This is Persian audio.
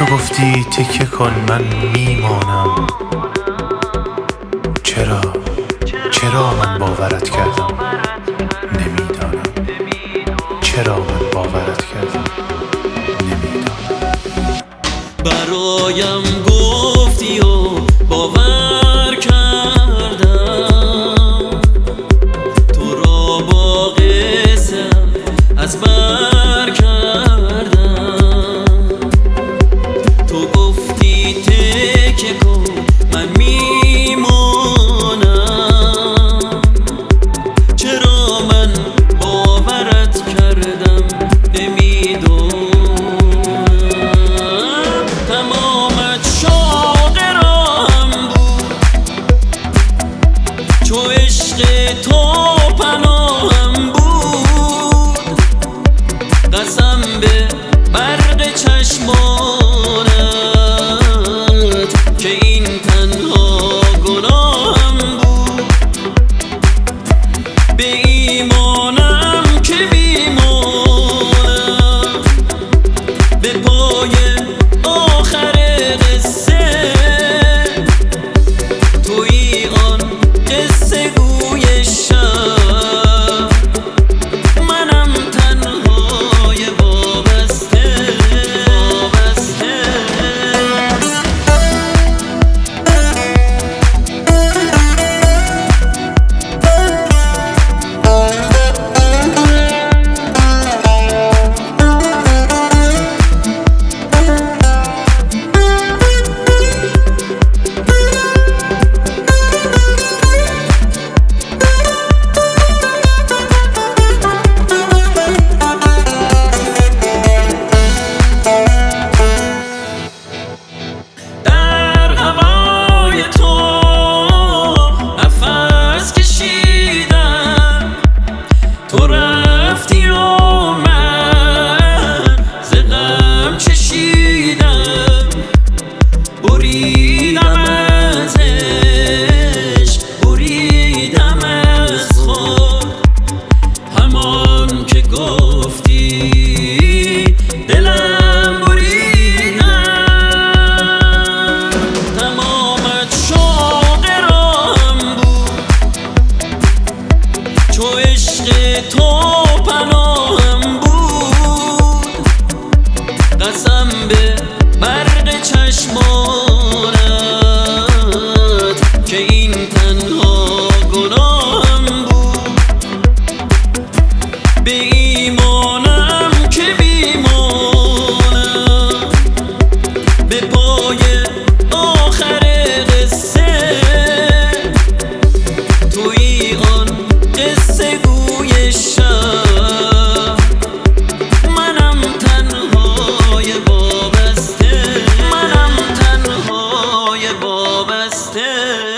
تو گفتی تکیه کن من میمانم. چرا من باورت کردم؟ نمیدانم چرا من باورت کردم. نمیدانم. برایم گفتی و باور کردم، تو را با قصه از بر کردم. تو گفتی تکیه کن من میمانم. چرا من باورت کردم؟ نمیدونم. تمامت شوق راهم بود، چو عشق تو پناهم بود. قسم به برق چشمانت که این تنها گناهم بود. به ایمانم که بیمانم، به پای آخر قصه تویی آن قصه گوی شب. منم تنهای وابسته. تو رفتی و من ز غم چشیدم، بریدم از عشق، بریدم از خود. همان که گفتی دلم بریدم. تمامت شوق راهم بود، چو عشق تو پناهم بود. قسم به برق چشمانت که این تنها گناهم بود. به ایمانم که بیمانم، به پای آخر قصه تویی آن قصه گوی شب. منم تنهای وابسته.